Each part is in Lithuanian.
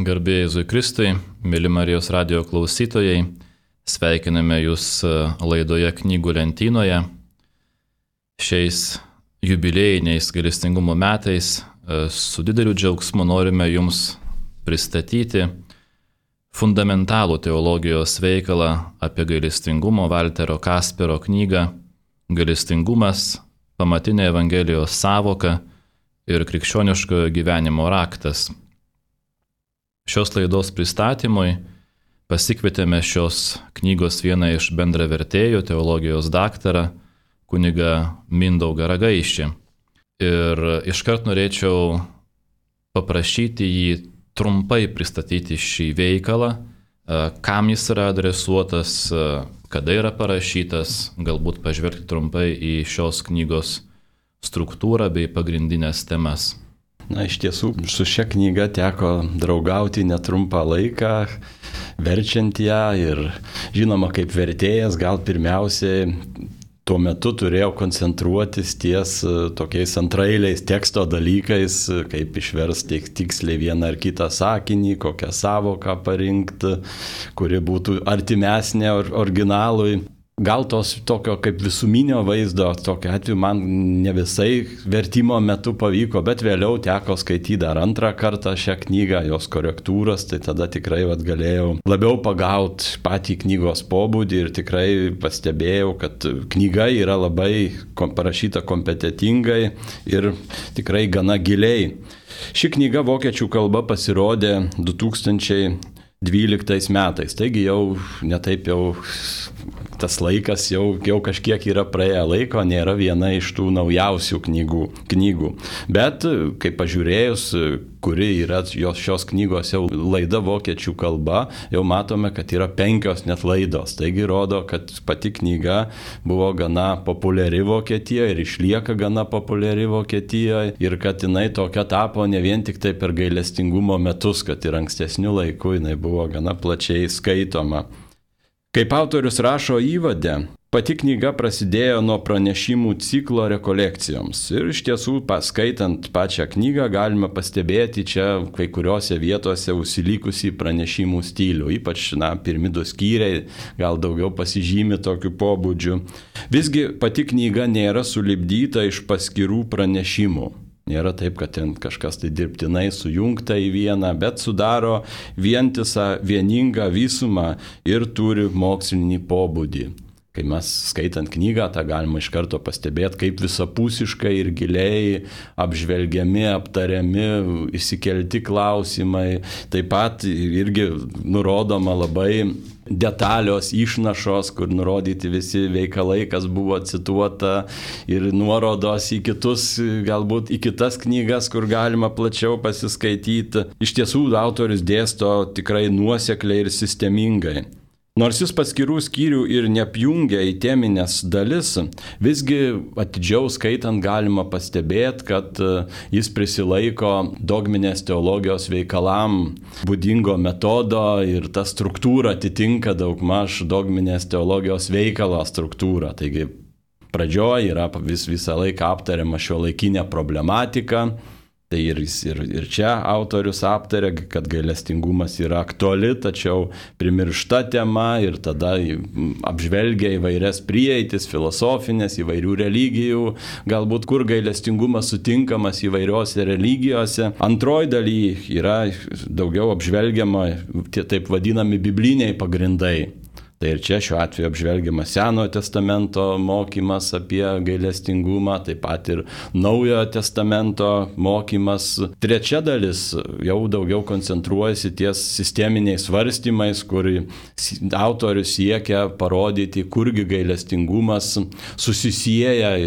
Garbė Jėzui Kristui, mėly Marijos radijo klausytojai, sveikiname Jūs laidoje Knygų lentynoje. Šiais jubiliejiniais gailestingumo metais su dideliu džiaugsmu norime Jums pristatyti fundamentalų teologijos veikalą apie gailestingumo Valterio Kaspero knygą Gailestingumas, pamatinė Evangelijos sąvoka ir krikščioniškojo gyvenimo raktas. Šios laidos pristatymui pasikvietėme šios knygos vieną iš bendravertėjų, teologijos daktarą, kunigą Mindaugą Ragaišį. Ir iškart norėčiau paprašyti jį trumpai pristatyti šį veikalą, kam jis yra adresuotas, kada yra parašytas, galbūt pažvelgti trumpai į šios knygos struktūrą bei pagrindinės temas. Iš tiesų, su šia knyga teko draugauti netrumpą laiką, verčiant ją ir žinoma, kaip vertėjas gal pirmiausiai tuo metu turėjau koncentruotis ties tokiais antraeiliais teksto dalykais, kaip išversti tiksliai vieną ar kitą sakinį, kokią sąvoką parinkti, kuri būtų artimesnė originalui. Gal tos tokio kaip visuminio vaizdo, tokio atveju man ne visai vertimo metu pavyko, bet vėliau teko skaityti dar antrą kartą šią knygą, jos korektūras, tai tada tikrai galėjau labiau pagauti patį knygos pobūdį ir tikrai pastebėjau, kad knyga yra labai parašyta kompetentingai ir tikrai gana giliai. Ši knyga vokiečių kalba pasirodė 2012 metais, taigi jau netaip jau tas laikas jau kažkiek yra praėję laiko, nėra viena iš tų naujausių knygų. Bet, kai pažiūrėjus, kuri yra šios knygos jau laida vokiečių kalba, jau matome, kad yra 5 net laidos. Taigi rodo, kad pati knyga buvo gana populiari Vokietijoje ir išlieka gana populiari Vokietijoje ir kad jinai tokia tapo ne vien tik tai per gailestingumo metus, kad ir ankstesnių laikų jinai buvo gana plačiai skaitoma. Kaip autorius rašo įvade, pati knyga prasidėjo nuo pranešimų ciklo rekolekcijoms. Ir iš tiesų, paskaitant pačią knygą, galima pastebėti čia kai kuriuose vietose užsilikusį pranešimų stilių. Ypač, pirmi 2 skyriai gal daugiau pasižymi tokiu pobūdžiu. Visgi pati knyga nėra sulipdyta iš paskirų pranešimų. Nėra taip, kad ten kažkas tai dirbtinai sujungta į vieną, bet sudaro vientisą, vieningą visumą ir turi mokslinį pobūdį. Kai mes skaitant knygą, tą galima iš karto pastebėti, kaip visapusiškai ir giliai apžvelgiami, aptariami, išsikelti klausimai. Taip pat irgi nurodoma labai detalios išnašos, kur nurodyti visi veikalai, kas buvo cituota ir nuorodos į kitus, galbūt į kitas knygas, kur galima plačiau pasiskaityti. Iš tiesų, autorius dėsto tikrai nuosekliai ir sistemingai. Nors jis paskirų skyrių ir neapjungia į teminės dalis, visgi atidžiau skaitant galima pastebėti, kad jis prisilaiko dogminės teologijos veikalam būdingo metodo ir ta struktūra atitinka daugmaž dogminės teologijos veikalo struktūrą. Taigi pradžioje yra visą laiką aptariama šiuolaikinė problematika. Tai ir čia autorius aptarė, kad gailestingumas yra aktuali, tačiau primiršta tema ir tada apžvelgia įvairias prieitis, filosofinės, įvairių religijų, galbūt kur gailestingumas sutinkamas įvairiose religijose. Antroji daly yra daugiau apžvelgiama taip vadinami bibliniai pagrindai. Tai ir čia šiuo atveju apžvelgiama Senojo testamento mokymas apie gailestingumą, taip pat ir Naujojo testamento mokymas. Trečia dalis jau daugiau koncentruojasi ties sisteminiais svarstymais, kur autorius siekia parodyti, kurgi gailestingumas susisieja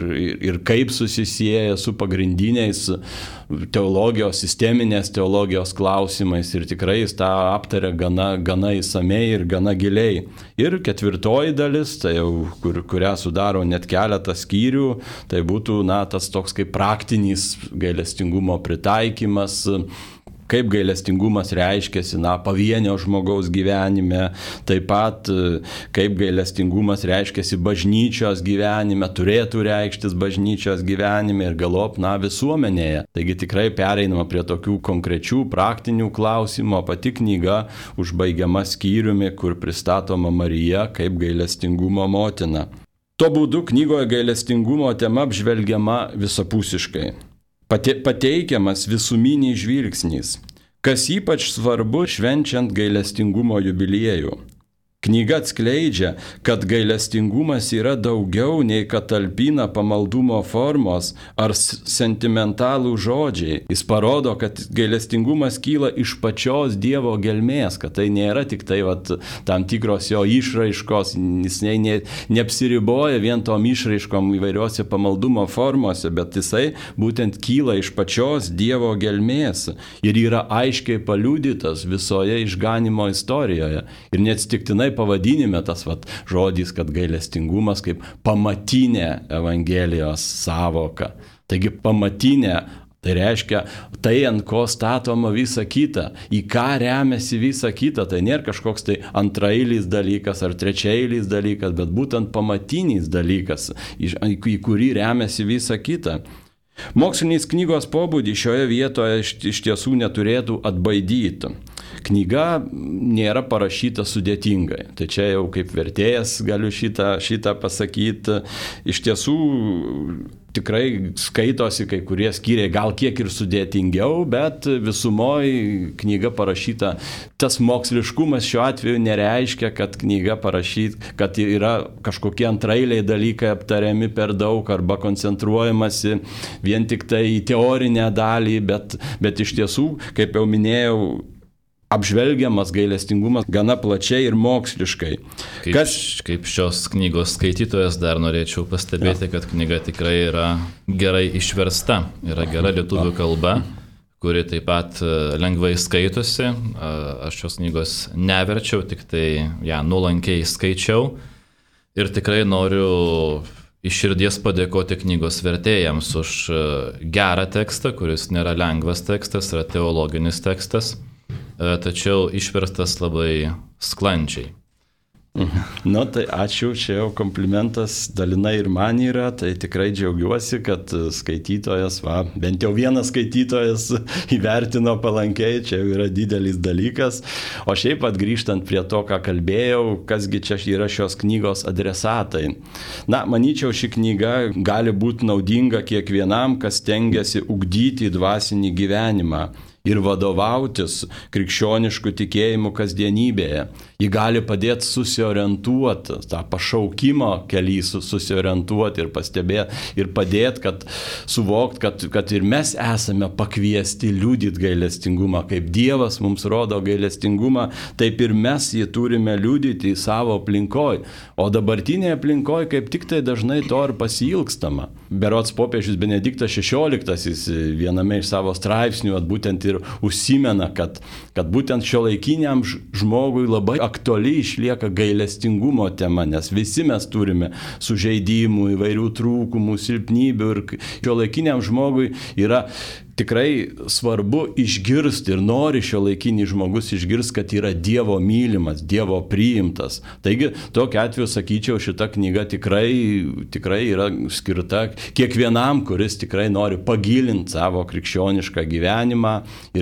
ir kaip susisieja su pagrindiniais teologijos, sisteminės teologijos klausimais ir tikrai jis tą aptarė gana įsamei ir gana giliai. Ir ketvirtoji dalis, tai jau, kurią sudaro net keletą skyrių, tai būtų tas toks kaip praktinis gailestingumo pritaikymas, kaip gailestingumas reiškiasi, pavienio žmogaus gyvenime, taip pat kaip gailestingumas reiškiasi bažnyčios gyvenime, turėtų reikštis bažnyčios gyvenime ir galop, visuomenėje. Taigi tikrai pereinama prie tokių konkrečių praktinių klausimų, pati knyga užbaigiama skyriumi, kur pristatoma Marija kaip gailestingumo motina. Tuo būdu knygoje gailestingumo tema apžvelgiama visapusiškai. Pateikiamas visuminis žvilgsnis, kas ypač svarbu švenčiant gailestingumo jubiliejų. Knyga atskleidžia, kad gailestingumas yra daugiau nei kad talpina pamaldumo formos ar sentimentalų žodžiai. Jis parodo, kad gailestingumas kyla iš pačios Dievo gelmės, kad tai nėra tik tai tam tikros jo išraiškos, jis neapsiriboja vien tom išraiškom įvairiuose pamaldumo formose, bet jisai būtent kyla iš pačios Dievo gelmės ir yra aiškiai paliudytas visoje išganimo istorijoje. Ir neatsitiktinai pavadinime tas žodis, kad gailestingumas kaip pamatinė Evangelijos sąvoka. Taigi pamatinė, tai reiškia tai, ant ko statoma visa kita, į ką remiasi visa kita. Tai nėra kažkoks tai antraeilis dalykas ar trečiailis dalykas, bet būtent pamatinis dalykas, į kurį remiasi visa kita. Mokslinis knygos pobūdį šioje vietoje iš tiesų neturėtų atbaidyti. Knyga nėra parašyta sudėtingai. Tai čia jau kaip vertėjas galiu šitą pasakyti. Iš tiesų tikrai skaitosi kai kurie skyriai gal kiek ir sudėtingiau, bet visumoje knyga parašyta. Tas moksliškumas šiuo atveju nereiškia, kad knyga parašyta, kad yra kažkokie antraeiliai dalykai aptariami per daug arba koncentruojamasi vien tik tai į teorinę dalį, bet iš tiesų, kaip jau minėjau, apžvelgiamas gailestingumas gana plačiai ir moksliškai. Kaip šios knygos skaitytojas dar norėčiau pastebėti, kad knyga tikrai yra gerai išversta, yra gera lietuvių kalba, kuri taip pat lengvai skaitosi. Aš šios knygos neverčiau, tik tai ją nuolankiai skaičiau ir tikrai noriu iš širdies padėkoti knygos vertėjams už gerą tekstą, kuris nėra lengvas tekstas, yra teologinis tekstas, tačiau išverstas labai sklandžiai. Tai ačiū, čia jau komplimentas dalinai ir man yra, tai tikrai džiaugiuosi, kad skaitytojas, bent jau vienas skaitytojas įvertino palankiai, čia jau yra didelis dalykas. O šiaip grįžtant prie to, ką kalbėjau, kasgi čia yra šios knygos adresatai. Manyčiau, ši knyga gali būti naudinga kiekvienam, kas stengiasi ugdyti dvasinį gyvenimą ir vadovautis krikščioniškų tikėjimų kasdienybėje. Ji gali padėti susiorientuoti, tą pašaukimo kelią susiorientuoti ir pastebėti ir padėti, kad suvokti, kad ir mes esame pakviesti liudyti gailestingumą. Kaip Dievas mums rodo gailestingumą, taip ir mes jį turime liudyti į savo aplinkoje. O dabartinėje aplinkoje kaip tik tai dažnai to ir pasiilgstama. Berods popiežius Benediktas XVI viename iš savo straipsnių būtent ir užsimena, kad būtent šiuolaikiniam žmogui labai aktuali išlieka gailestingumo tema, nes visi mes turime sužeidimų, įvairių trūkumų, silpnybių ir šiuolaikiniam žmogui yra tikrai svarbu išgirsti ir nori šiuolaikinis žmogus išgirsti, kad yra Dievo mylimas, Dievo priimtas. Taigi, tokiu atveju sakyčiau, šita knyga tikrai yra skirta kiekvienam, kuris tikrai nori pagilinti savo krikščionišką gyvenimą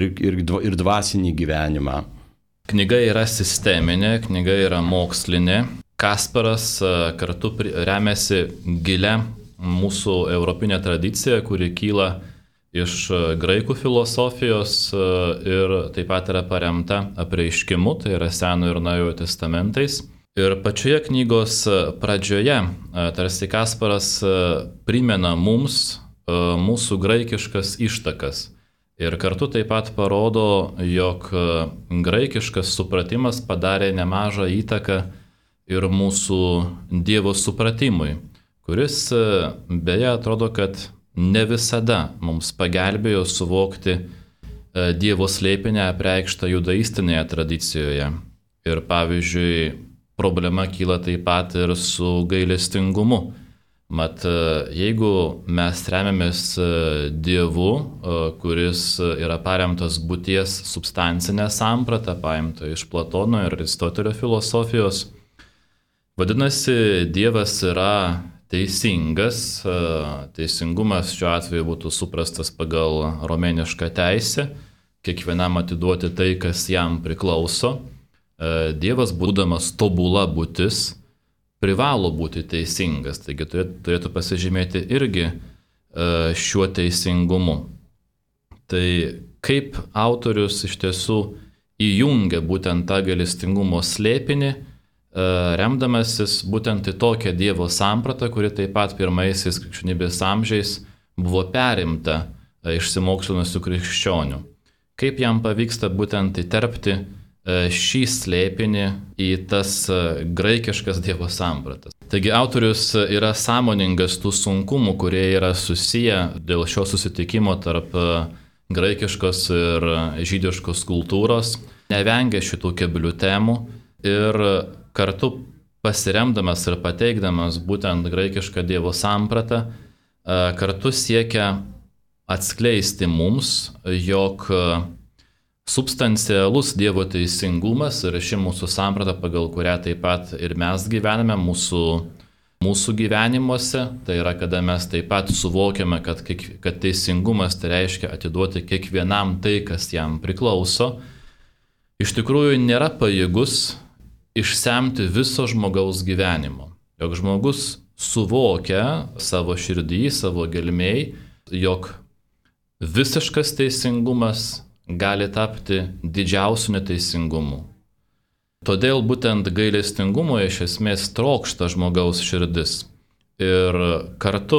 ir dvasinį gyvenimą. Knyga yra sisteminė, knyga yra mokslinė. Kasparas kartu remiasi gilia mūsų europinė tradicija, kuri kyla iš graikų filosofijos ir taip pat yra paremta apreiškimu, tai yra Senojo ir Naujojo testamentais. Ir pačioje knygos pradžioje tarsi Kasparas primena mums mūsų graikiškas ištakas. Ir kartu taip pat parodo, jog graikiškas supratimas padarė nemažą įtaką ir mūsų Dievo supratimui, kuris beje atrodo, kad ne visada mums pagelbėjo suvokti Dievo slėpinę apreikštą judaistinėje tradicijoje. Ir pavyzdžiui, problema kyla taip pat ir su gailestingumu. Mat, jeigu mes remiamės Dievu, kuris yra paremtas būties substancinė samprata, paimta iš Platono ir Aristotelio filosofijos, vadinasi, Dievas yra teisingas. Teisingumas šiuo atveju būtų suprastas pagal romėnišką teisę, kiekvienam atiduoti tai, kas jam priklauso. Dievas, būdamas tobula būtis, privalo būti teisingas, taigi turėtų pasižymėti irgi šiuo teisingumu. Tai kaip autorius iš tiesų įjungia būtent tą gailestingumo slėpinį, remdamasis būtent į tokią Dievo sampratą, kuri taip pat pirmaisiais krikščionybės amžiais buvo perimta išsimokslinusių krikščionių. Kaip jam pavyksta būtent įterpti šį slėpinį į tas graikiškas Dievo sampratas. Taigi autorius yra sąmoningas tų sunkumų, kurie yra susiję dėl šio susitikimo tarp graikiškos ir žydiškos kultūros, nevengia šitų keblių temų ir kartu pasiremdamas ir pateikdamas būtent graikišką Dievo sampratą, kartu siekia atskleisti mums, jog substancialus Dievo teisingumas ir ši mūsų samprata, pagal kurią taip pat ir mes gyvename mūsų gyvenimuose, tai yra, kada mes taip pat suvokiame, kad teisingumas tai reiškia atiduoti kiekvienam tai, kas jam priklauso, iš tikrųjų nėra pajėgus išsemti viso žmogaus gyvenimo. Jog žmogus suvokia savo širdį, savo gelmėj, jog visiškas teisingumas gali tapti didžiausiu neteisingumu. Todėl būtent gailestingumo iš esmės trokšta žmogaus širdis. Ir kartu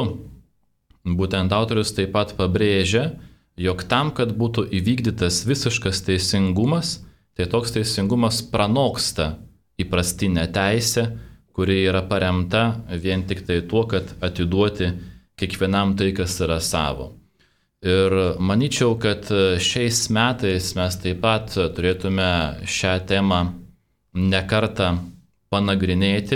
būtent autorius taip pat pabrėžia, jog tam, kad būtų įvykdytas visiškas teisingumas, tai toks teisingumas pranoksta įprastinę teisę, kuri yra paremta vien tik tai tuo, kad atiduoti kiekvienam tai, kas yra savo. Ir manyčiau, kad šiais metais mes taip pat turėtume šią temą nekartą panagrinėti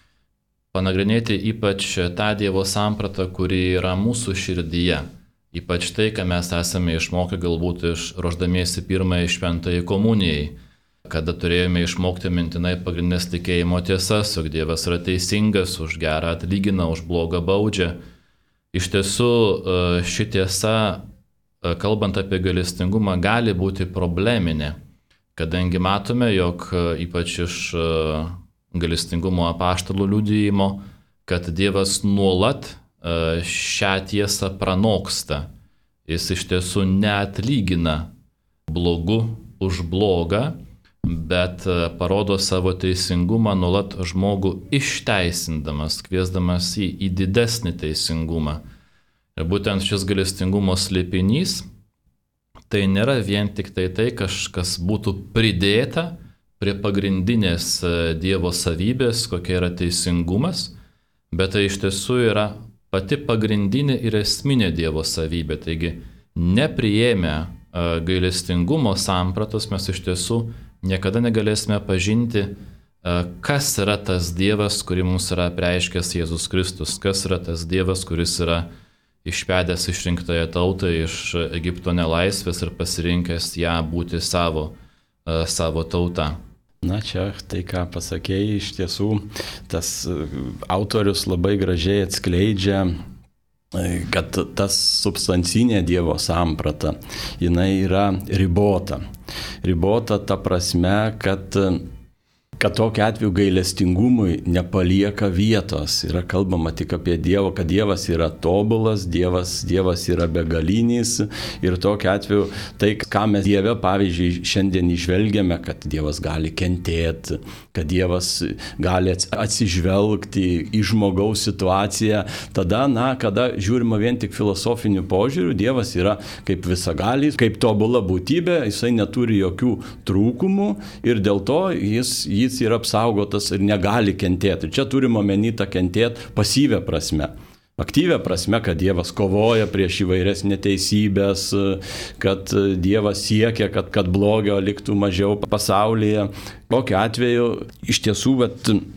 ypač tą Dievo sampratą, kuri yra mūsų širdyje. Ypač tai, ką mes esame išmokę galbūt ruošdamiesi pirmąjį šventajai komunijai, kada turėjome išmokti mintinai pagrindinės tikėjimo tiesas, jog Dievas yra teisingas, už gerą atlygina, už blogą baudžia. Iš tiesų, ši tiesa, kalbant apie gailestingumą, gali būti probleminė, kadangi matome, jog ypač iš gailestingumo apaštalų liudijimo, kad Dievas nuolat šią tiesą pranoksta. Jis iš tiesų neatlygina blogu už blogą, bet parodo savo teisingumą nuolat žmogų išteisindamas, kviesdamas jį į didesnį teisingumą. Ir būtent šis gailestingumo slėpinys, tai nėra vien tik tai kas būtų pridėta prie pagrindinės Dievo savybės, kokia yra teisingumas, bet tai iš tiesų yra pati pagrindinė ir esminė Dievo savybė. Taigi, nepriėmę gailestingumo sampratos, mes iš tiesų niekada negalėsime pažinti, kas yra tas Dievas, kurį mums yra apreiškęs Jėzus Kristus, kas yra tas Dievas, kuris yra išvedęs išrinktąją tautą iš Egipto nelaisvės ir pasirinkęs ją būti savo tauta. Na čia tai, ką pasakėjai, iš tiesų tas autorius labai gražiai atskleidžia, kad tas substancinė Dievo samprata, jinai yra ribota. Ribota ta prasme, kad tokiu atveju gailestingumui nepalieka vietos. Yra kalbama tik apie Dievą, kad Dievas yra tobulas, Dievas yra begalinis ir tokiu atveju tai, ką mes Dieve, pavyzdžiui, šiandien įžvelgiame, kad Dievas gali kentėti, kad Dievas gali atsižvelgti į žmogaus situaciją. Tada, kada žiūrima vien tik filosofiniu požiūriu, Dievas yra kaip visagalis, kaip tobula būtybė, jisai neturi jokių trūkumų ir dėl to jis yra apsaugotas ir negali kentėti. Čia turime omeny tą kentėti pasyvę prasme. Aktyvę prasme, kad Dievas kovoja prieš įvairias neteisybės, kad Dievas siekia, kad blogio liktų mažiau pasaulyje. Tokiu atveju iš tiesų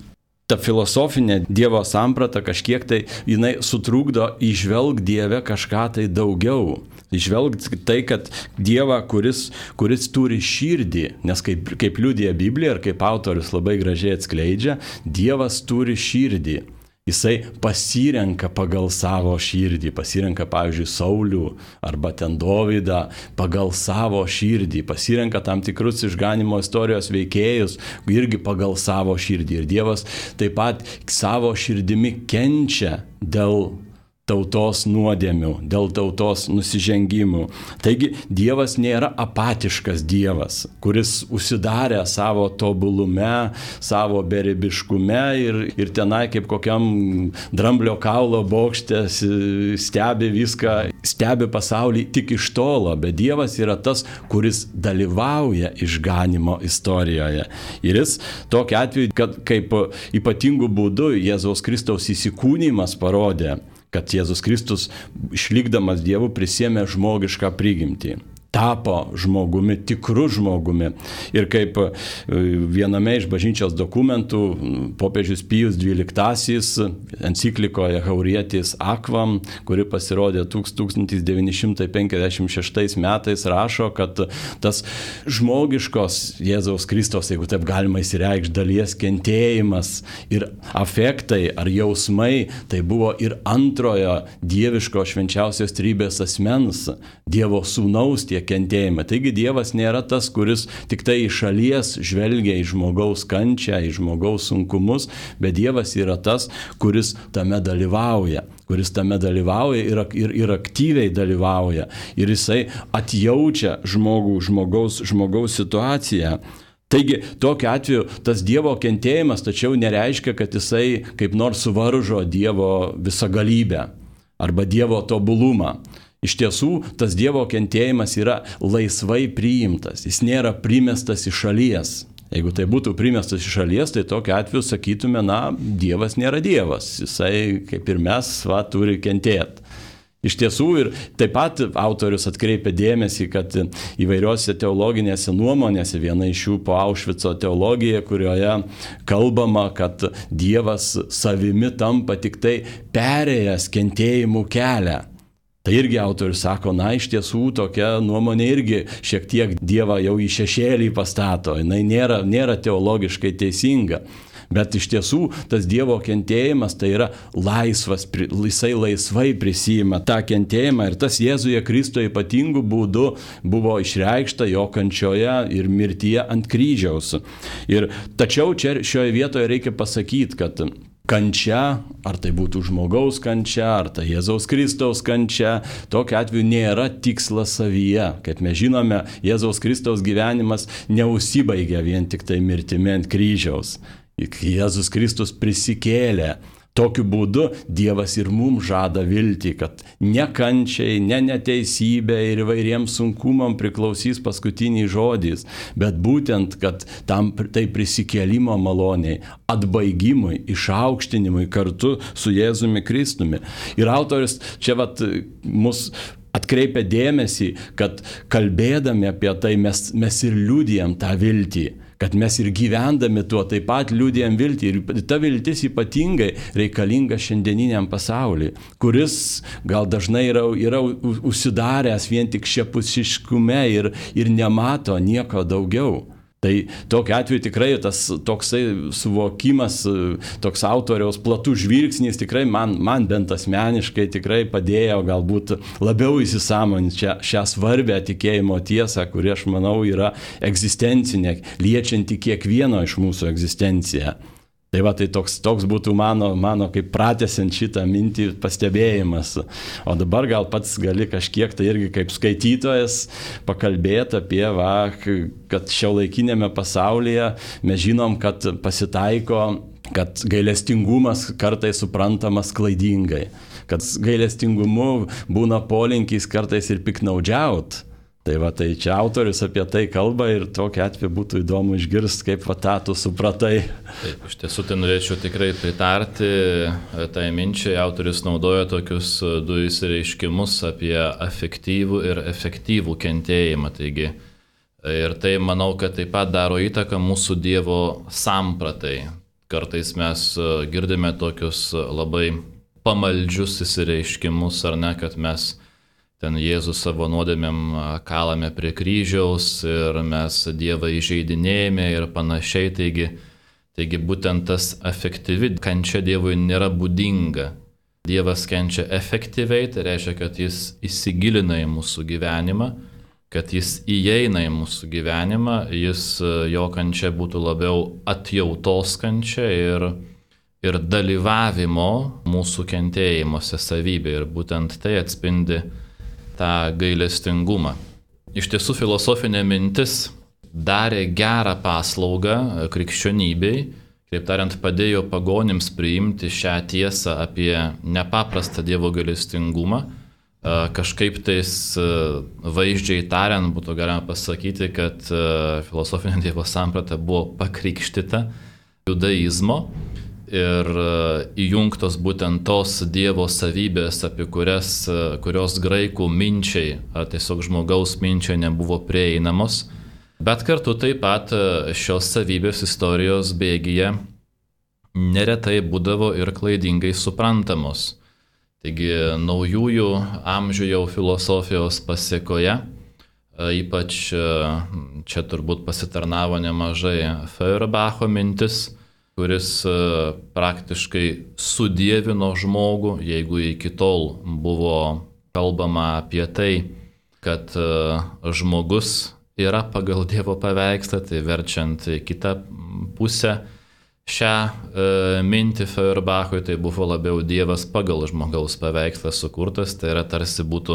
ta filosofinė Dievo samprata kažkiek tai, jinai sutrukdo įžvelgti Dieve kažką tai daugiau. Įžvelgti tai, kad Dievą, kuris turi širdį, nes kaip liudija Biblija ir kaip autorius labai gražiai atskleidžia, Dievas turi širdį. Jisai pasirenka pagal savo širdį, pasirenka, pavyzdžiui, Saulių arba ten Dovydą pagal savo širdį, pasirenka tam tikrus išganimo istorijos veikėjus irgi pagal savo širdį. Ir Dievas taip pat savo širdimi kenčia dėl tautos nuodėmių, dėl tautos nusižengimų. Taigi Dievas nėra apatiškas Dievas, kuris užsidarė savo tobulume, savo beribiškume ir tenai kaip kokiam dramblio kaulo bokšte stebi viską, stebi pasaulį tik iš tolo, bet Dievas yra tas, kuris dalyvauja išganimo istorijoje. Ir jis tokiu atveju, kad kaip ypatingų būdų Jėzaus Kristaus įsikūnymas parodė, kad Jėzus Kristus, išlikdamas Dievu, prisėmė žmogišką prigimtį. Tapo žmogumi, tikru žmogumi. Ir kaip viename iš bažnyčios dokumentų popiežius Pijus XII enciklikoje Haurietis Aquam, kuri pasirodė 1956 metais, rašo, kad tas žmogiškos Jėzaus Kristaus, jeigu taip galima įsireikšti, dalies kentėjimas ir afektai ar jausmai, tai buvo ir antrojo dieviško švenčiausios trybės asmens, Dievo sūnaus tie kentėjimą. Taigi Dievas nėra tas, kuris tik tai iš šalies žvelgia į žmogaus kančią, į žmogaus sunkumus, bet Dievas yra tas, kuris tame dalyvauja ir aktyviai dalyvauja. Ir jisai atjaučia žmogaus situaciją. Taigi, tokiu atveju tas Dievo kentėjimas tačiau nereiškia, kad jisai kaip nors suvaržo Dievo visagalybę arba Dievo tobulumą. Iš tiesų, tas Dievo kentėjimas yra laisvai priimtas, jis nėra primestas iš šalies. Jeigu tai būtų primestas iš šalies, tai tokiu atveju sakytume, Dievas nėra Dievas, jisai kaip ir mes turi kentėti. Iš tiesų ir taip pat autorius atkreipia dėmesį, kad įvairiose teologinėse nuomonėse, viena iš jų po Aušvico teologija, kurioje kalbama, kad Dievas savimi tampa tik tai perėjęs kentėjimų kelią. Tai irgi autorius sako, iš tiesų tokia nuomonė irgi šiek tiek Dievą jau į šešėlį pastato, jinai nėra teologiškai teisinga. Bet iš tiesų tas Dievo kentėjimas tai yra laisvas, jisai laisvai prisima tą kentėjimą ir tas Jėzuje Kristuje ypatingų būdų buvo išreikšta jo kančioje ir mirtyje ant kryžiaus. Tačiau čia šioje vietoje reikia pasakyti, kad kančia, ar tai būtų žmogaus kančia, ar tai Jėzaus Kristaus kančia, tokiu atveju nėra tikslas savyje. Kaip mes žinome, Jėzaus Kristaus gyvenimas neužsibaigia vien tik tai mirtimi ant kryžiaus. Jėzus Kristus prisikėlė. Tokiu būdu Dievas ir mums žada viltį, kad ne kančiai, ne neteisybė ir įvairiems sunkumam priklausys paskutiniai žodis, bet būtent, kad tai prisikėlimo maloniai, atbaigimui, išaukštinimui kartu su Jėzumi Kristumi. Ir autorius čia mus atkreipia dėmesį, kad kalbėdami apie tai mes ir liudijam tą viltį. Kad mes ir gyvendami tuo taip pat liudijam viltį. Ir ta viltis ypatingai reikalinga šiandieniniam pasauliui, kuris gal dažnai yra užsidaręs vien tik šiapusiškume ir nemato nieko daugiau. Tai tokiu atveju tikrai tas toksai suvokimas, toks autoriaus platus žvilgsnis tikrai man bent asmeniškai tikrai padėjo galbūt labiau įsisąmoninti šią svarbę tikėjimo tiesą, kuri aš manau yra egzistencinė, liečianti kiekvieno iš mūsų egzistenciją. Tai toks būtų mano kaip pratęsiant šitą mintį pastebėjimas. O dabar gal pats gali kažkiek tai irgi kaip skaitytojas pakalbėti apie, kad šiuolaikinėme pasaulyje mes žinom, kad pasitaiko, kad gailestingumas kartais suprantamas klaidingai, kad gailestingumu būna polinkis kartais ir piknaudžiaut. Tai čia autorius apie tai kalba ir tokiu atveju būtų įdomu išgirsti, kaip tu supratai. Taip, iš tiesų tai norėčiau tikrai pritarti tai minčiai. Autorius naudoja tokius du išsireiškimus apie afektyvų ir efektyvų kentėjimą. Taigi, ir tai manau, kad taip pat daro įtaką mūsų Dievo sampratai. Kartais mes girdime tokius labai pamaldžius įsireiškimus, ar ne, kad mes ten Jėzus savo nuodėmėm kalame prie kryžiaus ir mes Dievą įžeidinėjame ir panašiai. Taigi būtent tas efektyvi kančia Dievui nėra būdinga. Dievas kenčia efektyviai, tai reiškia, kad jis įsigilina į mūsų gyvenimą, kad jis įeina į mūsų gyvenimą, jo kančia būtų labiau atjautos kančia ir dalyvavimo mūsų kentėjimuose savybė. Ir būtent tai atspindi tą gailestingumą. Iš tiesų filosofinė mintis darė gerą paslaugą krikščionybei, kaip tariant, padėjo pagonims priimti šią tiesą apie nepaprastą Dievo gailestingumą. Kažkaip tais vaizdžiai tariant būtų galima pasakyti, kad filosofinė Dievo samprata buvo pakrikštyta judaizmo ir įjungtos būtent tos Dievo savybės, apie kurios graikų minčiai ar tiesiog žmogaus minčiai nebuvo prieinamos. Bet kartu taip pat šios savybės istorijos bėgyje neretai būdavo ir klaidingai suprantamos. Taigi naujųjų amžių jau filosofijos pasėkoje, ypač čia turbūt pasitarnavo nemažai Feuerbacho mintis, kuris praktiškai sudievino žmogų, jeigu iki tol buvo kalbama apie tai, kad žmogus yra pagal Dievo paveikslą, tai verčiant į kitą pusę šią mintį Feuerbachui, tai buvo labiau Dievas pagal žmogaus paveikslą sukurtas, tai yra tarsi būtų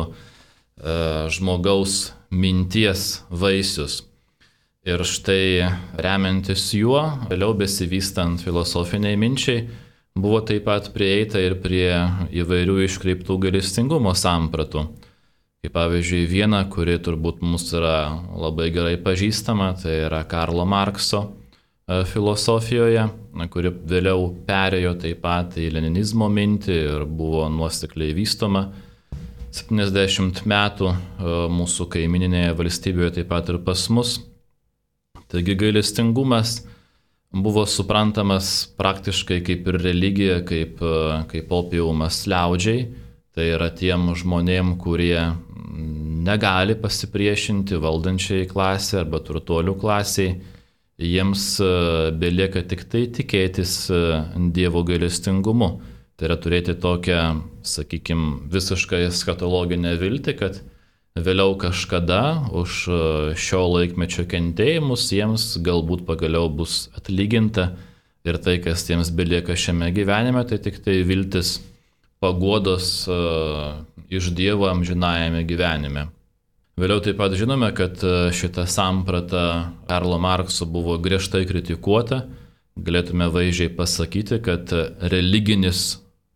žmogaus minties vaisius. Ir štai remiantis juo, vėliau besivystant filosofiniai minčiai, buvo taip pat prieita ir prie įvairių iškreiptų gailestingumo sampratų. Kaip pavyzdžiui, viena, kuri turbūt mums yra labai gerai pažįstama, tai yra Karlo Markso filosofijoje, kuri vėliau perėjo taip pat į leninizmo mintį ir buvo nuosekliai vystoma 70 metų mūsų kaimininėje valstybėje, taip pat ir pas mus. Taigi gailestingumas buvo suprantamas praktiškai kaip ir religija, kaip opiumas liaudžiai. Tai yra tiem žmonėm, kurie negali pasipriešinti valdančiai klasiai arba turtuolių klasiai. Jiems belieka tik tai tikėtis Dievo gailestingumu. Tai yra turėti tokią, sakykime, visiškai eschatologinę viltį, kad vėliau kažkada už šio laikmečio kentėjimus jiems galbūt pagaliau bus atlyginta ir tai, kas jiems belieka šiame gyvenime, tai tik tai viltis paguodos iš Dievo amžinajame gyvenime. Vėliau taip pat žinome, kad šita samprata Karlo Markso buvo griežtai kritikuota. Galėtume vaizdžiai pasakyti, kad religinis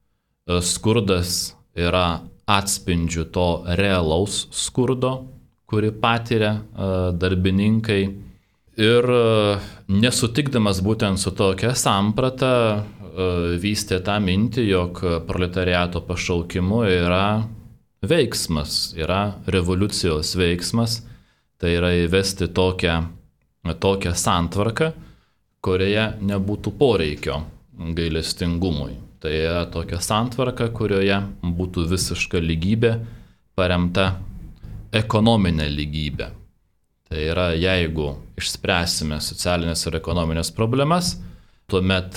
skurdas yra atspindžių to realaus skurdo, kurį patiria darbininkai. Ir nesutikdamas būtent su tokia samprata, vystė tą mintį, jog proletariato pašaukimu yra veiksmas, yra revoliucijos veiksmas, tai yra įvesti tokią santvarką, kurioje nebūtų poreikio gailestingumui. Tai yra tokia santvarka, kurioje būtų visiška lygybė paremta ekonominė lygybė. Tai yra, jeigu išspręsime socialinės ir ekonominės problemas, tuomet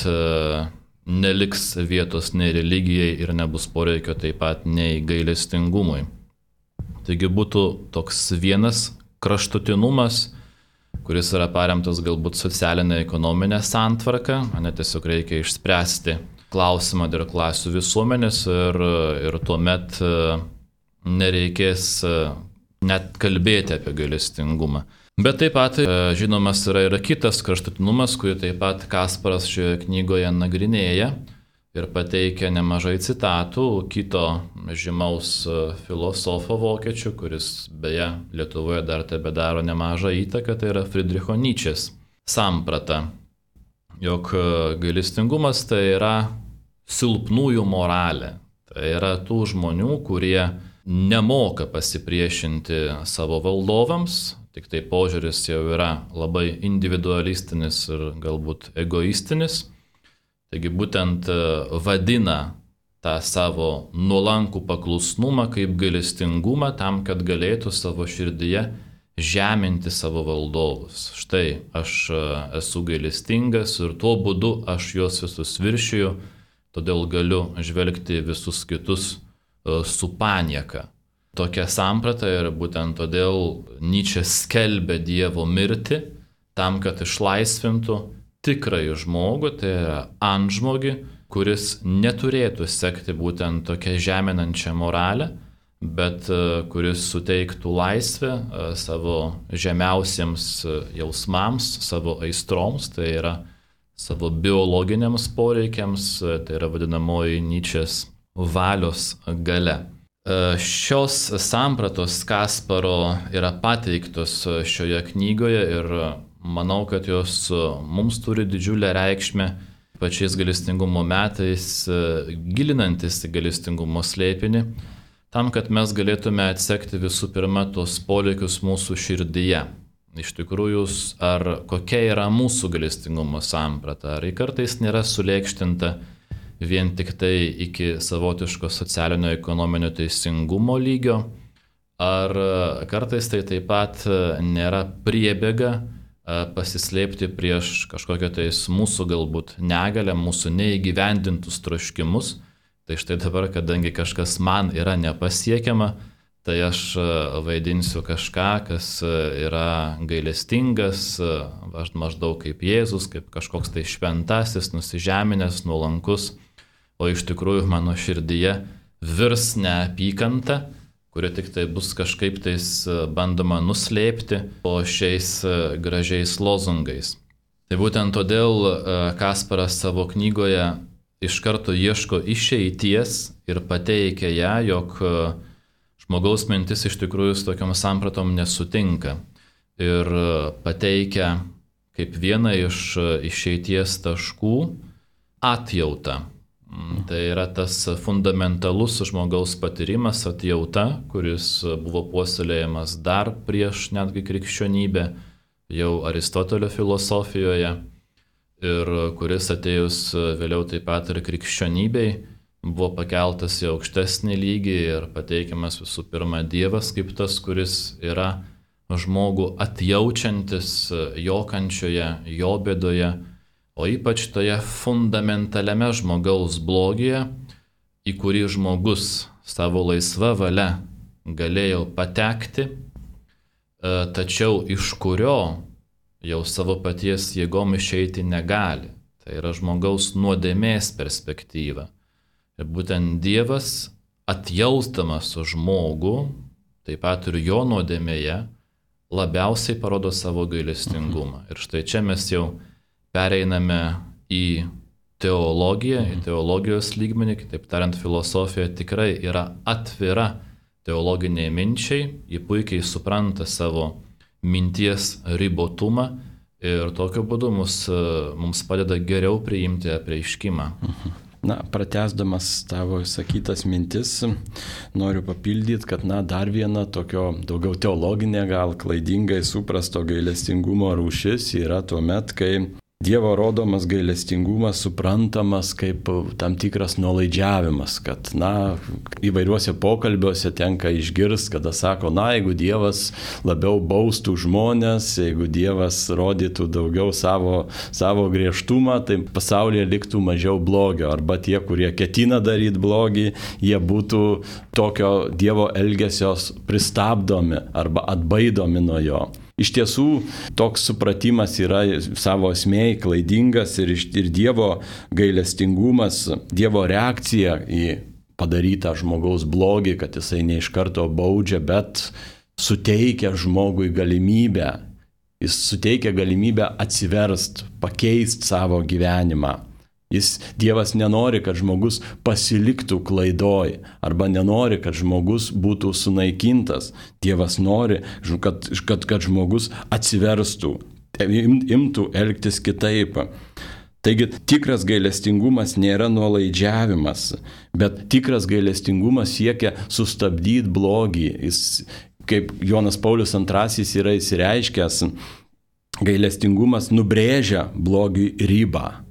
neliks vietos nei religijai ir nebus poreikio taip pat nei gailestingumui. Taigi būtų toks vienas kraštutinumas, kuris yra paremtas galbūt socialinė ekonominė santvarka, tiesiog reikia išspręsti klausimą dėl klasių visuomenės ir tuomet nereikės net kalbėti apie gailestingumą. Bet taip pat žinomas yra ir kitas kraštutinumas, kurį taip pat Kasparas šioje knygoje nagrinėja ir pateikia nemažai citatų kito žymaus filosofo vokiečių, kuris beje Lietuvoje dar tebedaro nemažą įtaką, tai yra Friedricho Nyčės samprata, jog gailestingumas tai yra silpnųjų moralė. Tai yra tų žmonių, kurie nemoka pasipriešinti savo valdovams, tik tai požiūris jau yra labai individualistinis ir galbūt egoistinis. Taigi būtent vadina tą savo nuolankų paklusnumą kaip gailestingumą tam, kad galėtų savo širdyje žeminti savo valdovus. Štai aš esu gailestingas ir tuo būdu aš juos visus viršiju, todėl galiu žvelgti visus kitus su panieka. Tokia samprata ir būtent todėl Nyčė skelbė Dievo mirtį tam, kad išlaisvintų tikrąjį žmogų, tai yra antžmogį, kuris neturėtų sekti būtent tokią žeminančią moralę, bet kuris suteiktų laisvę savo žemiausiems jausmams, savo aistroms, tai yra savo biologiniams poreikiams, tai yra vadinamoji Nyčės valios galia. Šios sampratos Kasparo yra pateiktos šioje knygoje ir manau, kad jos mums turi didžiulę reikšmę pačiais gailestingumo metais, gilinantis į gailestingumo slėpinį, tam, kad mes galėtume atsekti visų pirma tos poreikius mūsų širdyje. Iš tikrųjų, ar kokia yra mūsų gailestingumo samprata, ar ji kartais nėra sulėkštinta vien tik tai iki savotiško socialinio ekonominio teisingumo lygio, ar kartais tai taip pat nėra priebėga pasislėpti prieš kažkokią tais mūsų galbūt negalę, mūsų neįgyvendintus troškimus. Tai štai dabar, kadangi kažkas man yra nepasiekiama, tai aš vaidinsiu kažką, kas yra gailestingas, maždaug kaip Jėzus, kaip kažkoks tai šventasis, nusižeminęs, nuolankus, o iš tikrųjų mano širdyje virs neapykanta, kuri tik tai bus kažkaip tais bandoma nuslėpti po šiais gražiais lozungais. Tai būtent todėl Kasparas savo knygoje iš karto ieško išeities ir pateikia ją, jog žmogaus mintis iš tikrųjų su tokiom sampratom nesutinka. Ir pateikia kaip vieną iš išeities taškų atjautą. Tai yra tas fundamentalus žmogaus patyrimas, atjauta, kuris buvo puoselėjamas dar prieš netgi krikščionybę, jau Aristotelio filosofijoje, ir kuris atėjus vėliau taip pat ir krikščionybei buvo pakeltas į aukštesnį lygį ir pateikiamas visų pirma Dievas kaip tas, kuris yra žmogų atjaučiantis jo kančioje, jo bėdoje, o ypač toje fundamentaliame žmogaus blogyje, į kurį žmogus savo laisva valia galėjo patekti, tačiau iš kurio jau savo paties jėgom išeiti negali. Tai yra žmogaus nuodėmės perspektyva. Ir būtent Dievas, atjausdamas žmogų, taip pat ir jo nuodėmėje, labiausiai parodo savo gailestingumą. Ir štai čia mes jau pereiname į teologiją, į teologijos lygmenį, kitaip tariant, filosofija tikrai yra atvira teologiniai minčiai, ji puikiai supranta savo minties ribotumą ir tokiu būdu mums padeda geriau priimti apreiškimą. Na, pratęsdamas tavo sakytas mintis, noriu papildyti, kad dar viena tokio daugiau teologinė, gal klaidingai suprasto gailestingumo rūšis yra tuomet, kai Dievo rodomas gailestingumas suprantamas kaip tam tikras nuolaidžiavimas, kad, įvairiuose pokalbiuose tenka išgirsti, kada sako, jeigu Dievas labiau baustų žmonės, jeigu Dievas rodytų daugiau savo griežtumą, tai pasaulyje liktų mažiau blogio, arba tie, kurie ketina daryti blogį, jie būtų tokio Dievo elgesios pristabdomi arba atbaidomi nuo jo. Iš tiesų, toks supratimas yra savo esmėj klaidingas ir Dievo gailestingumas, Dievo reakcija į padarytą žmogaus blogį, kad jisai ne iš karto baudžia, bet suteikia žmogui galimybę. Jis suteikia galimybę atsiverst, pakeist savo gyvenimą. Dievas nenori, kad žmogus pasiliktų klaidoj, arba nenori, kad žmogus būtų sunaikintas. Dievas nori, kad žmogus atsiverstų, imtų elgtis kitaip. Taigi tikras gailestingumas nėra nuolaidžiavimas, bet tikras gailestingumas siekia sustabdyti blogį. Jis, kaip Jonas Paulius II yra įsireiškęs, gailestingumas nubrėžia blogiui ribą.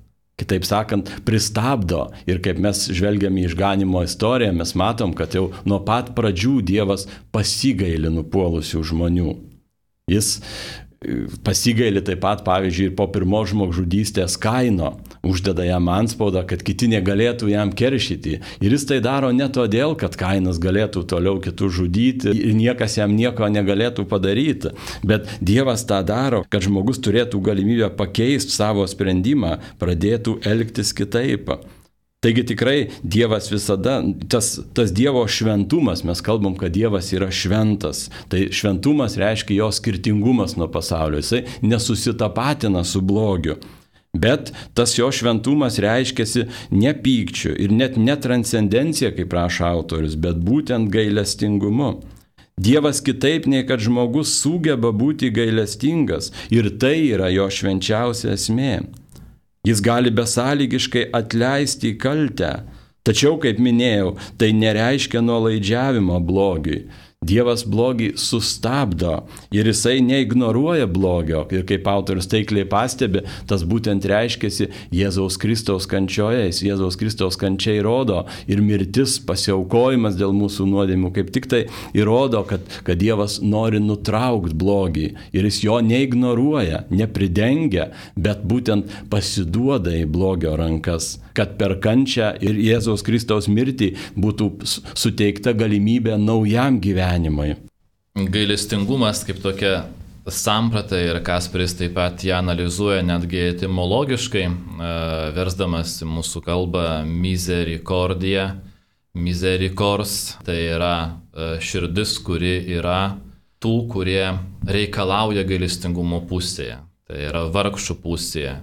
kitaip sakant, pristabdo. Ir kaip mes žvelgiame į išganimo istoriją, mes matom, kad jau nuo pat pradžių Dievas pasigaili nupuolusių žmonių. Jis pasigaili taip pat, pavyzdžiui, ir po pirmos žmogžudystės Kaino, uždeda jam antspaudą, kad kiti negalėtų jam keršyti. Ir jis tai daro ne todėl, kad Kainas galėtų toliau kitus žudyti ir niekas jam nieko negalėtų padaryti, bet Dievas tą daro, kad žmogus turėtų galimybę pakeisti savo sprendimą, pradėtų elgtis kitaip. Taigi tikrai Dievas visada, tas Dievo šventumas, mes kalbam, kad Dievas yra šventas. Tai šventumas reiškia jo skirtingumas nuo pasaulio. Jisai nesusitapatina su blogiu. Bet tas jo šventumas reiškiasi ne pykčiu ir net ne transcendencija, kaip rašo autorius, bet būtent gailestingumu. Dievas kitaip nei kad žmogus sugeba būti gailestingas ir tai yra jo švenčiausia esmė. Jis gali besąlygiškai atleisti kaltę, tačiau, kaip minėjau, tai nereiškia nuolaidžiavimo blogiui. Dievas blogį sustabdo ir jisai neignoruoja blogio. Ir kaip autorius taikliai pastebi, tas būtent reiškiasi Jėzaus Kristaus kančioje. Jėzaus Kristaus kančiai rodo ir mirtis, pasiaukojimas dėl mūsų nuodėmių, kaip tik tai įrodo, kad Dievas nori nutraukti blogį. Ir jis jo neignoruoja, nepridengia, bet būtent pasiduoda į blogio rankas. Kad per kančią ir Jėzaus Kristaus mirtį būtų suteikta galimybė naujam gyvenimui. Gailestingumas kaip tokia samprata ir Kasparis taip pat ją analizuoja netgi etimologiškai, versdamas į mūsų kalbą misericordia, misericors, tai yra širdis, kuri yra tų, kurie reikalauja gailestingumo pusėje, tai yra vargšų pusėje.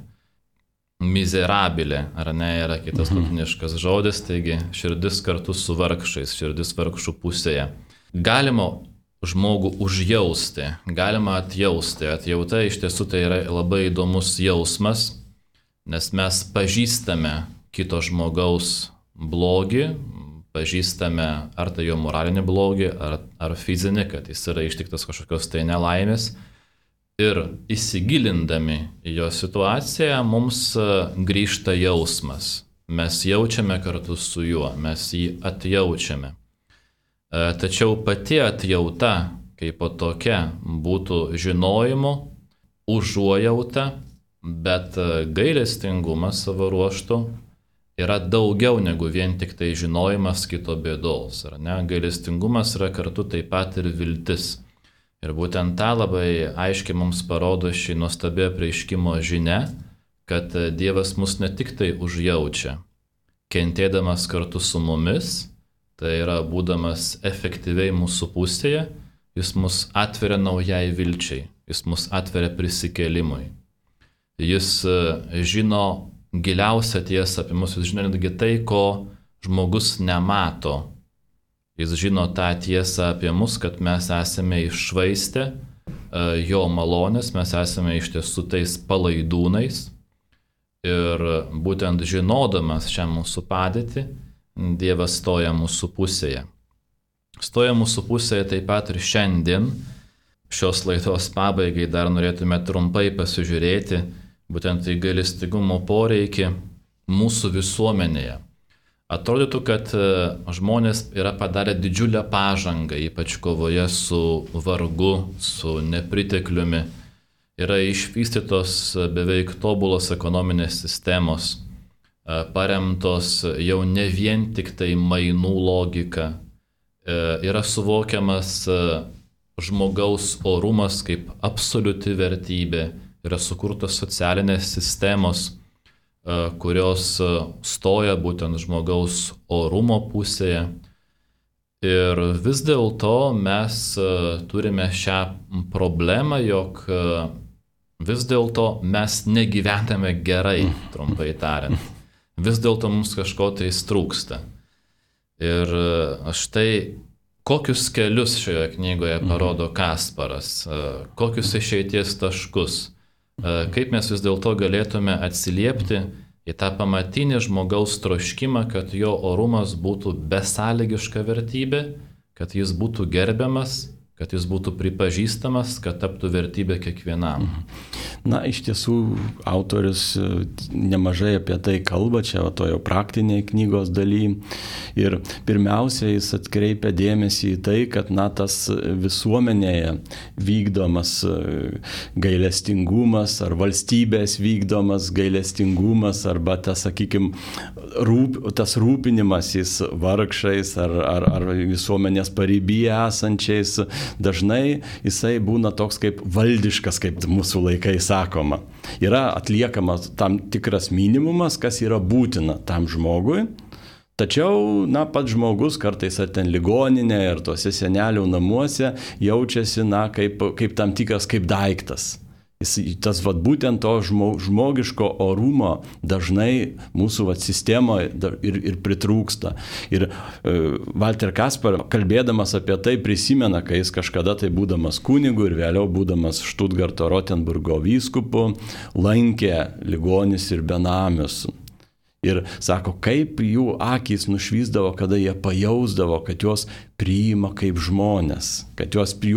Miserabile, ar ne, yra kitas latiniškas žodis, taigi širdis kartu su vargšais, širdis vargšų pusėje. Galima žmogų užjausti, galima atjausti. Atjauta iš tiesų tai yra labai įdomus jausmas, nes mes pažįstame kito žmogaus blogį, pažįstame ar tai jo moralinį blogį, ar fizinį, kad jis yra ištiktas kažkokios tai nelaimės. Ir įsigilindami į jo situaciją, mums grįžta jausmas. Mes jaučiame kartu su juo, mes jį atjaučiame. Tačiau pati atjauta, kaip po tokia, būtų žinojimu, užuojauta, bet gailestingumas savo ruožtu yra daugiau negu vien tik tai žinojimas kito bėdos. Ar ne? Gailestingumas yra kartu taip pat ir viltis. Ir būtent tą labai aiškiai mums parodo šį nuostabę apreiškimo žinia, kad Dievas mus ne tik tai užjaučia, kentėdamas kartu su mumis, tai yra būdamas efektyviai mūsų pusėje, jis mus atveria naujai vilčiai, jis mus atveria prisikėlimui. Jis žino giliausią tiesą apie mus, jis žino netgi tai, ko žmogus nemato. Jis žino tą tiesą apie mus, kad mes esame iššvaistę jo malonės, mes esame iš tiesų tais palaidūnais. Ir būtent žinodamas šią mūsų padėtį, Dievas stoja mūsų pusėje. Stoja mūsų pusėje taip pat ir šiandien. Šios laidos pabaigai dar norėtume trumpai pasižiūrėti būtent į gailestingumo poreikį mūsų visuomenėje. Atrodytų, kad žmonės yra padarę didžiulę pažangą, ypač kovoje su vargu, su nepritekliumi. Yra išvystytos beveik tobulos ekonominės sistemos, paremtos jau ne vien tik tai mainų logika. Yra suvokiamas žmogaus orumas kaip absoliuti vertybė, yra sukurtos socialinės sistemos, kurios stoja būtent žmogaus orumo pusėje. Ir vis dėlto mes turime šią problemą, jog vis dėlto mes negyvename gerai, trumpai tariant. Vis dėlto mums kažko tai trūksta. Ir štai kokius kelius šioje knygoje parodo Kasparas, kokius išeities taškus. Kaip mes vis dėlto galėtume atsiliepti į tą pamatinį žmogaus troškimą, kad jo orumas būtų besąlygiška vertybė, kad jis būtų gerbiamas, kad jis būtų pripažįstamas, kad taptų vertybė kiekvienam. Na, iš tiesų, autorius nemažai apie tai kalba, čia to jau praktiniai knygos daly. Ir pirmiausia, jis atkreipia dėmesį į tai, kad, na, tas visuomenėje vykdomas gailestingumas ar valstybės vykdomas gailestingumas arba tas, sakykime, tas rūpinimasis vargšais ar visuomenės paribyje esančiais, dažnai jisai būna toks kaip valdiškas, kaip mūsų laikai sakoma. Yra atliekamas tam tikras minimumas, kas yra būtina tam žmogui, tačiau, na, pats žmogus kartais ar ten ligoninė, ar tuose senelių namuose jaučiasi, na, kaip tam tikras, kaip daiktas. Tas būtent to žmogiško orumo dažnai mūsų sistemoje ir pritrūksta. Ir Walter Kaspar, kalbėdamas apie tai, prisimena, kai jis kažkada tai būdamas kunigu ir vėliau būdamas Štutgarto Rotenburgo vyskupu, lankė ligonius ir benamius. Ir sako, kaip jų akys nušvysdavo, kada jie pajausdavo, kad juos priima kaip žmonės, kad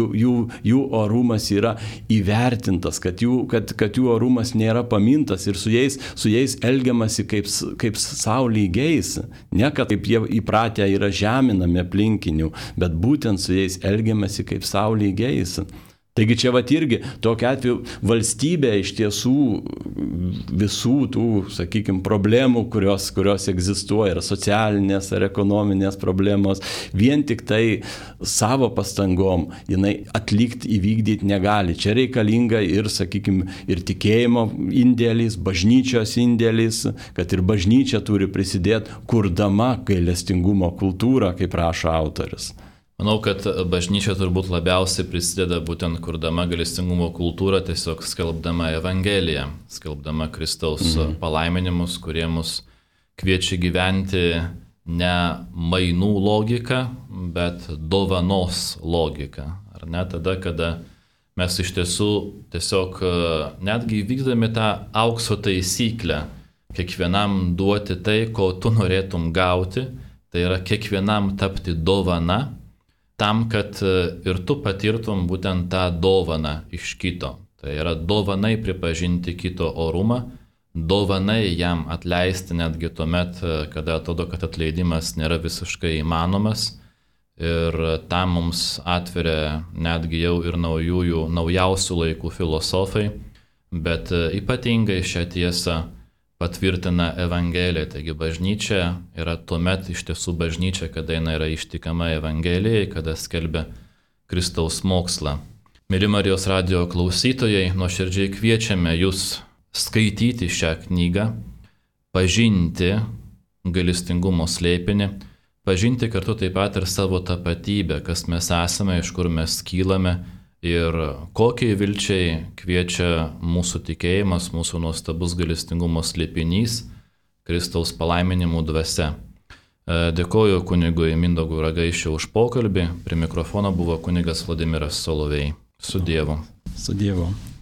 jų orumas yra įvertintas, kad jų orumas nėra pamintas ir su jais elgiamasi kaip sau lygiais. Ne, kad kaip jie įpratę yra žeminami aplinkinių, bet būtent su jais elgiamasi kaip sau lygiais. Taigi čia irgi tokiu atveju valstybė iš tiesų visų tų, sakykime, problemų, kurios egzistuoja, ar socialinės, ar ekonominės problemos, vien tik tai savo pastangom jinai atlikti, įvykdyti negali. Čia reikalinga ir, sakykime, ir tikėjimo indėlis, bažnyčios indėlis, kad ir bažnyčia turi prisidėti, kurdama gailestingumo kultūrą, kaip rašo autorius. Manau, kad bažnyčia turbūt labiausiai prisideda būtent kurdama gailestingumo kultūrą, tiesiog skelbdama Evangeliją, skelbdama Kristaus palaiminimus, kurie mus kviečia gyventi ne mainų logiką, bet dovanos logiką. Ar ne tada, kada mes iš tiesų tiesiog netgi vykdami tą aukso taisyklę, kiekvienam duoti tai, ko tu norėtum gauti, tai yra kiekvienam tapti dovana, tam, kad ir tu patirtum būtent tą dovaną iš kito. Tai yra dovanai pripažinti kito orumą, dovanai jam atleisti netgi tuomet, kada atrodo, kad atleidimas nėra visiškai įmanomas. Ir tam mums atveria netgi jau ir naujausių laikų filosofai, bet ypatingai šią tiesą patvirtina Evangelija. Taigi bažnyčia yra tuomet iš tiesų bažnyčia, kada jinai yra ištikama Evangelijai, kada skelbia Kristaus mokslą. Mėly Marijos radijo klausytojai, nuoširdžiai kviečiame jūs skaityti šią knygą, pažinti gailestingumo slėpinį, pažinti kartu taip pat ir savo tapatybę, kas mes esame, iš kur mes kylame, ir kokiai vilčiai kviečia mūsų tikėjimas, mūsų nuostabus gailestingumo slėpinys, Kristaus palaiminimų dvasia. Dėkoju kunigui Mindaugui Ragaišiui už pokalbį. Prie mikrofono buvo kunigas Vladimiras Solovej. Su Dievu. Su Dievu.